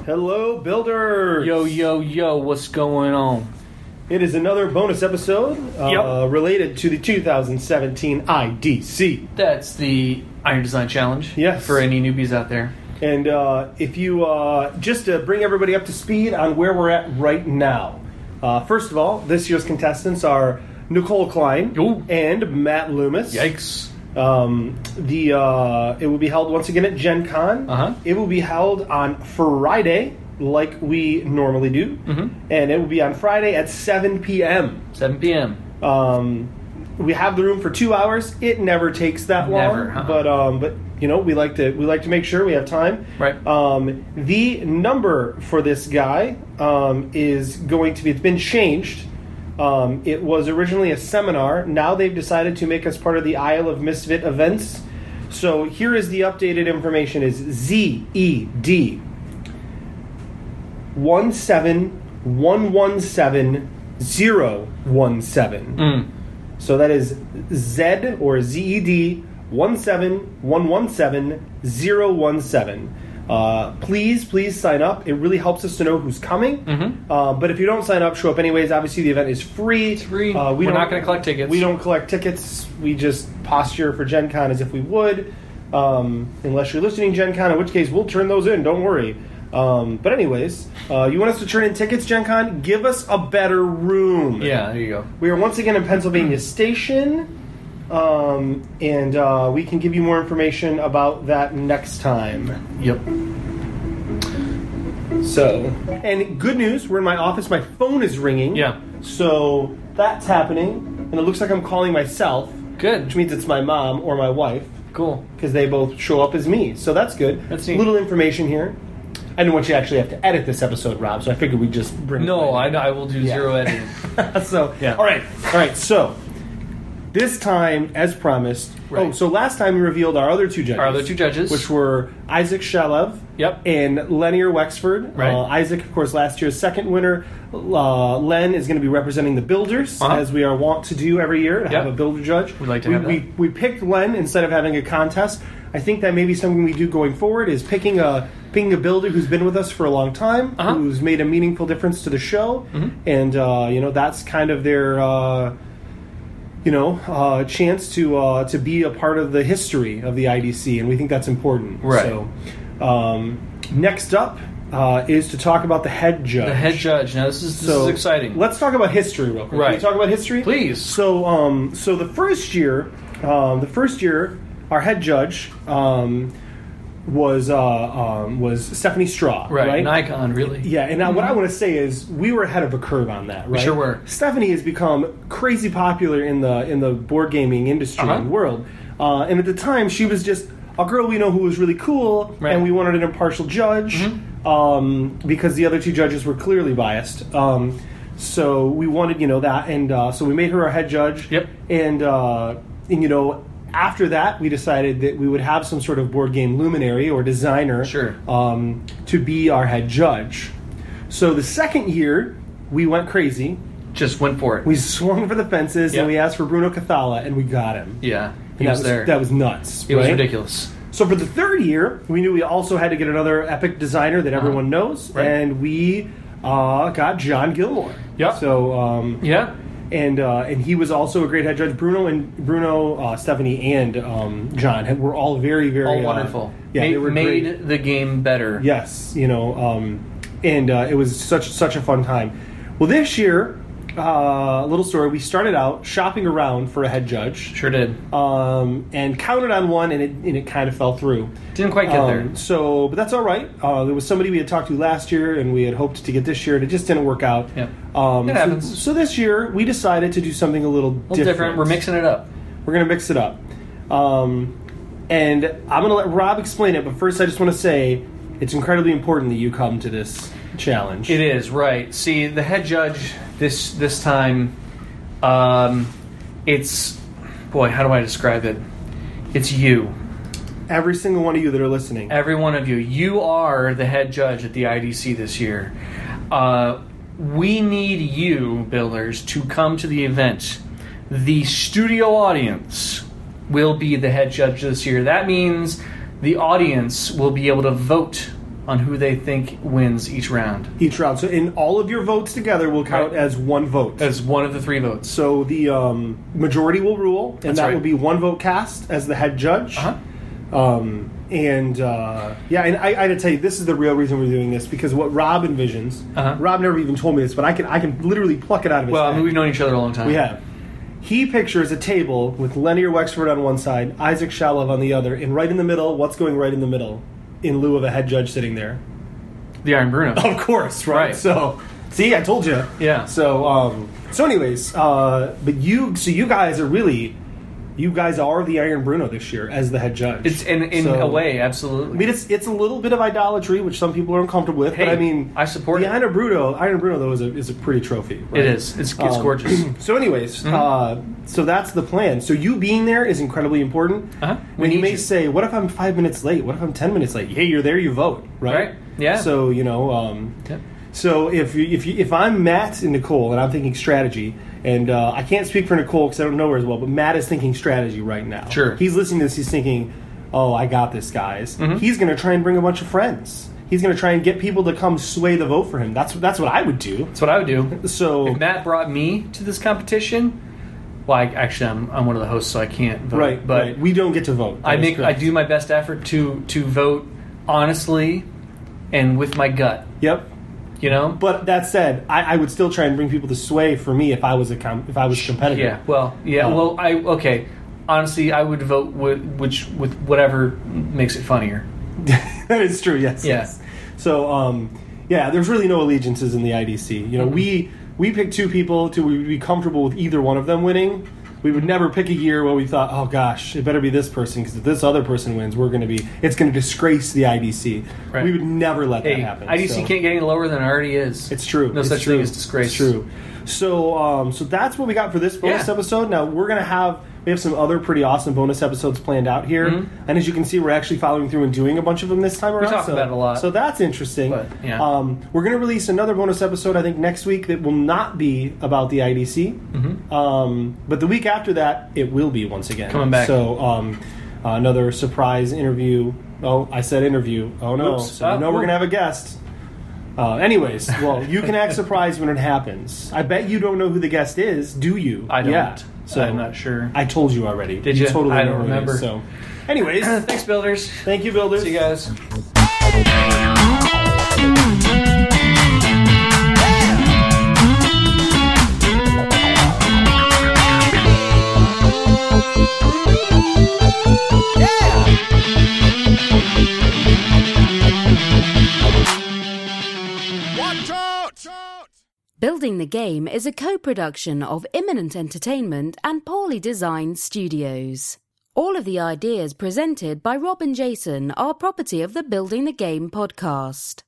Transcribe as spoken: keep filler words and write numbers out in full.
Hello, builders! Yo, yo, yo, what's going on? It is another bonus episode uh, Yep. related to the two thousand seventeen I D C. That's the Iron Design Challenge. Yes. For any newbies out there. And uh, if you, uh, just to bring everybody up to speed on where we're at right now. Uh, first of all, this year's contestants are Nicole Klein Ooh. and Matt Loomis. Yikes. Um, the uh, it will be held once again at Gen Con. Uh-huh. It will be held on Friday, like we normally do, Mhm. and it will be on Friday at seven p.m. seven p.m. Um, we have the room for two hours. It never takes that long, Never, huh? but um, but you know we like to we like to make sure we have time. Right. Um, the number for this guy um, is going to be. It's been changed. Um, it was originally a seminar. Now they've decided to make us part of the Isle of Misfit events. So here is the updated information: is Z E D one seven one one seven zero one seven. Mm. So that is Z or Z E D one seven one one seven zero one seven. Uh, please, please sign up. It really helps us to know who's coming. Mhm. Uh, but if you don't sign up, show up anyways. Obviously, the event is free. It's free. Uh, we We're don't- not going to collect tickets. We don't collect tickets. We just posture for Gen Con as if we would. Um, unless you're listening Gen Con, in which case we'll turn those in. Don't worry. Um, but anyways, uh, you want us to turn in tickets, Gen Con? Give us a better room. Yeah, there you go. We are once again in Pennsylvania Station, um, and uh, we can give you more information about that next time. Yep. So, and good news, we're in my office. My phone is ringing. Yeah. So that's happening, and it looks like I'm calling myself, Good. which means it's my mom or my wife, Cool. because they both show up as me. So that's good. That's neat. Little information here. I didn't want you to actually have to edit this episode, Rob, so I figured we'd just bring it No, right I, I will do Yeah. zero editing. in. So, Yeah. all right. All right, so this time, as promised, Right. oh, so last time we revealed our other two judges. Our other two judges. Which were Isaac Shalev Yep. and Lenier Wexford. Right. Uh, Isaac, of course, last year's second winner. Uh, Len is going to be representing the builders, Uh-huh. as we are wont to do every year, to Yep. have a builder judge. We'd like to we, have that. we, we picked Len instead of having a contest. I think that maybe something we do going forward is picking a picking a builder who's been with us for a long time, Uh-huh. who's made a meaningful difference to the show, Mhm. and uh, you know that's kind of their uh, you know uh, chance to uh, to be a part of the history of the I D C, and we think that's important. Right. So um, next up uh, is to talk about the head judge. The head judge. Now, this is, this So is exciting. Let's talk about history real quick. Right. Can we talk about history? Please. So, um, so the first year, um, the first year, our head judge um, was uh, um, was Stephanie Straw. Right. Right. An icon, really. Yeah, and now what I want to say is we were ahead of a curve on that, right? sure were. Stephanie has become crazy popular in the in the board gaming industry Uh-huh. and world, uh, and at the time she was just a girl we know who was really cool, Right. and we wanted an impartial judge Mhm. um, because the other two judges were clearly biased. Um, so we wanted, you know, that, and uh, so we made her our head judge. Yep. And uh, and you know. After that, we decided that we would have some sort of board game luminary or designer Sure. um, to be our head judge. So the second year, we went crazy. Just went for it. We swung for the fences Yep. and we asked for Bruno Cathala, and we got him. yeah. He And was, that there. That was nuts. it was right? ridiculous. So for the third year, we knew we also had to get another epic designer that everyone knows, Right. and we uh, got John Gilmore. Yep. So um, Yeah. and uh, and he was also a great head judge. Bruno and Bruno, uh, Stephanie, and um, John had, were all very, very All uh, wonderful. yeah, made they were made great. the game better. Yes, you know, um, and uh, it was such such a fun time. Well, this year, uh, little story. We started out shopping around for a head judge, Sure did. um, and counted on one, and it and it kind of fell through. Didn't quite get Um, there. So, but that's all right. Uh, there was somebody we had talked to last year, and we had hoped to get this year, and it just didn't work out. Yeah. Um, It so- happens. So, this year, we decided to do something a little, A little different. We're mixing it up. We're going to mix it up. Um, and I'm going to let Rob explain it, but first I just want to say it's incredibly important that you come to this challenge. It is, right. See, the head judge this this time, um, it's, boy, how do I describe it? It's you. Every single one of you that are listening. Every one of you. You are the head judge at the I D C this year. Uh, we need you, builders, to come to the event. The studio audience will be the head judge this year. That means the audience will be able to vote on who they think wins each round. Each round. So in all of your votes together will count Right. as one vote. As one of the three votes. So the um, majority will rule, and That's that right. will be one vote cast as the head judge. Uh-huh. Um, and uh, yeah, and I, I had to tell you, this is the real reason we're doing this, because what Rob envisions, Uh-huh. Rob never even told me this, but I can I can literally pluck it out of his Well, I head. mean, we've known each other a long time. We have. He pictures a table with Lenny Wexford on one side, Isaac Shalov on the other, and right in the middle, what's going right in the middle, in lieu of a head judge sitting there? The Iron Bruno. Of course, right? Right. So, see, I told you. Yeah. So, um, so anyways, uh, but you, so you guys are really, you guys are the Iron Bruno this year as the head judge. It's in, in So- a way, absolutely. I mean, it's it's a little bit of idolatry, which some people are uncomfortable with. but Hey, I mean, I support the it. Iron Bruno. Iron Bruno though is a is a pretty trophy. Right? It is. It's, it's Um, gorgeous. So, anyways, Mm-hmm. uh, so that's the plan. So you being there is incredibly important. Uh-huh. We And you need may you. say, "What if I'm five minutes late? What if I'm ten minutes late?" Hey, you're there. You vote, right? Right. Yeah. So you know. Um, Yep. So if you, if you, if I'm Matt and Nicole and I'm thinking strategy, and uh, I can't speak for Nicole because I don't know her as well, but Matt is thinking strategy right now. Sure. He's listening to this. He's thinking, "Oh, I got this, guys." Mhm. He's going to try and bring a bunch of friends. He's going to try and get people to come sway the vote for him. That's that's what I would do. That's what I would do. So If Matt brought me to this competition, well, I, actually, I'm, I'm one of the hosts, so I can't vote. right, but right. We don't get to vote. I That is make I correct. do my best effort to to vote honestly and with my gut. Yep. You know. But that said, I, I would still try and bring people to sway for me if I was a com- if I was competitive. Yeah. Well. Yeah. Um, well. I okay. Honestly, I would vote with which with whatever makes it funnier. That is true. Yes. Yeah. Yes. So, um, yeah, there's really no allegiances in the I D C. You know, Mm-hmm. we we picked two people to we would be comfortable with either one of them winning. We would never pick a year where we thought, oh gosh, it better be this person because if this other person wins, we're going to be it's going to disgrace the I D C. Right. We would never let Hey, that happen. I D C So- can't get any lower than it already is. It's true. No It's such true. thing as disgrace. It's true. So, um, so that's what we got for this bonus Yeah. episode. Now we're gonna have we have some other pretty awesome bonus episodes planned out here, Mhm. and as you can see, we're actually following through and doing a bunch of them this time around. talk so, about it a lot. So that's interesting. But, yeah. um, we're gonna release another bonus episode, I think, next week that will not be about the I D C. Mhm. Um, but the week after that, it will be once again Coming back. So um, uh, another surprise interview. Oh, I said interview. Oh no! Oops. So you Uh, know we're ooh. gonna have a guest. Uh, anyways, well, you can act surprised when it happens. I bet you don't know who the guest is, do you? I don't. Yeah. So I'm not sure. I told you already. Did you? Totally I know don't who it is, remember. So, anyways, Thanks, builders. thank you, builders. See you guys. Building the Game is a co-production of Imminent Entertainment and Poorly Designed Studios. All of the ideas presented by Rob and Jason are property of the Building the Game podcast.